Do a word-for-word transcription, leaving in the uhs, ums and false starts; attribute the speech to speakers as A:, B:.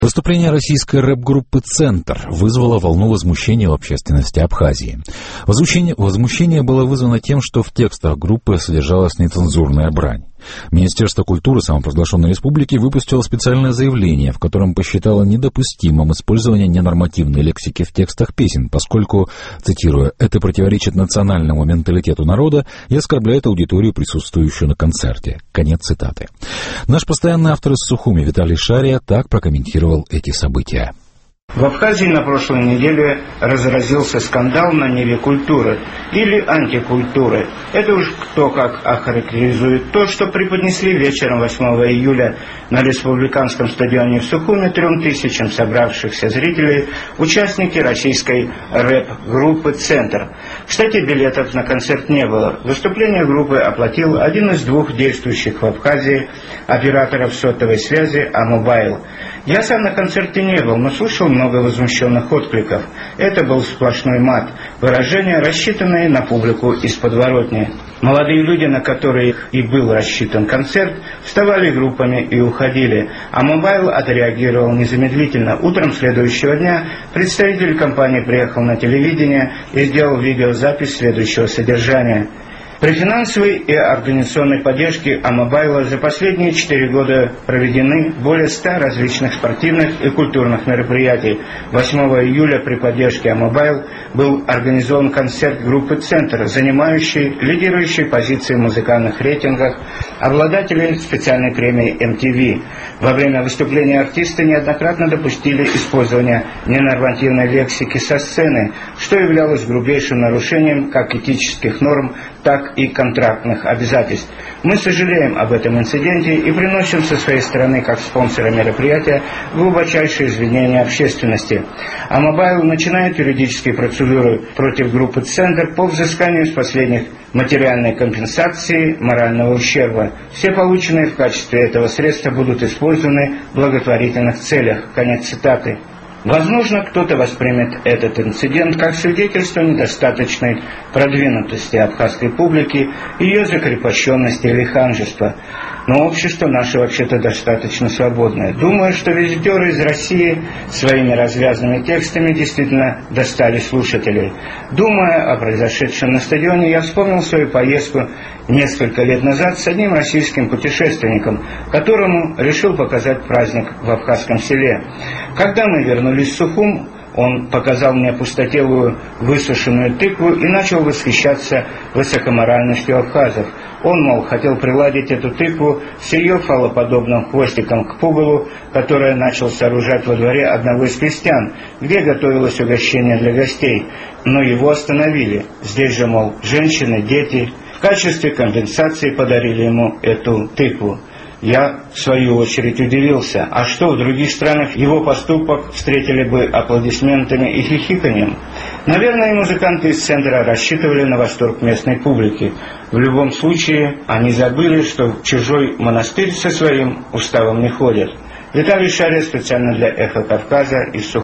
A: Выступление российской рэп-группы «Центр» вызвало волну возмущения в общественности Абхазии. Возмущение, возмущение было вызвано тем, что в текстах группы содержалась нецензурная брань. Министерство культуры самопровозглашенной республики выпустило специальное заявление, в котором посчитало недопустимым использование ненормативной лексики в текстах песен, поскольку, цитирую, «это противоречит национальному менталитету народа и оскорбляет аудиторию, присутствующую на концерте». Конец цитаты. Наш постоянный автор из Сухуми Виталий Шария так прокомментировал эти события.
B: В Абхазии на прошлой неделе разразился скандал на ниве культуры или антикультуры. Это уж кто как охарактеризует то, что преподнесли вечером восьмого июля на республиканском стадионе в Сухуми трем тысячам собравшихся зрителей участники российской рэп-группы «Центр». Кстати, билетов на концерт не было. Выступление группы оплатил один из двух действующих в Абхазии операторов сотовой связи «Амобайл». Я сам на концерте не был, но слышал много возмущенных откликов. Это был сплошной мат, выражения, рассчитанные на публику из подворотни. Молодые люди, на которых и был рассчитан концерт, вставали группами и уходили, а Мобайл отреагировал незамедлительно. Утром следующего дня представитель компании приехал на телевидение и сделал видеозапись следующего содержания. При финансовой и организационной поддержке Амобайла за последние четыре года проведены более ста различных спортивных и культурных мероприятий. восьмого июля при поддержке Амобайл был организован концерт группы «Центр», занимающий лидирующие позиции в музыкальных рейтингах, обладателей специальной премии эм ти ви. Во время выступления артисты неоднократно допустили использование ненормативной лексики со сцены, что являлось грубейшим нарушением как этических норм, так и контрактных обязательств. Мы сожалеем об этом инциденте и приносим со своей стороны, как спонсора мероприятия, глубочайшие извинения общественности. Амобайл начинает юридические процедуры против группы «Центр» по взысканию с последних материальной компенсации морального ущерба. Все полученные в качестве этого средства будут использованы в благотворительных целях. Конец цитаты. Возможно, кто-то воспримет этот инцидент как свидетельство недостаточной продвинутости абхазской публики, ее закрепощенности или ханжества. Но общество наше вообще-то достаточно свободное. Думаю, что визитеры из России своими развязными текстами действительно достали слушателей. Думая о произошедшем на стадионе, я вспомнил свою поездку несколько лет назад с одним российским путешественником, которому решил показать праздник в абхазском селе. Когда мы вернулись в Сухум, он показал мне пустотелую высушенную тыкву и начал восхищаться высокоморальностью абхазов. Он, мол, хотел приладить эту тыкву с ее фалоподобным хвостиком к пугалу, которое начал сооружать во дворе одного из крестьян, где готовилось угощение для гостей. Но его остановили. Здесь же, мол, женщины, дети в качестве компенсации подарили ему эту тыкву. Я, в свою очередь, удивился. А что, в других странах его поступок встретили бы аплодисментами и хихиканьем? Наверное, и музыканты из «Центра» рассчитывали на восторг местной публики. В любом случае, они забыли, что в чужой монастырь со своим уставом не ходят. Виталий Шария специально для «Эхо Кавказа» из Сухуми.